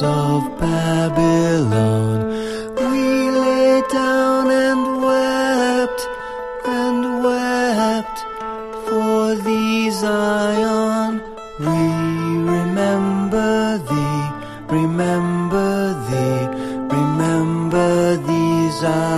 of Babylon. We lay down and wept for thee, Zion. We remember thee, remember thee, remember thee, Zion.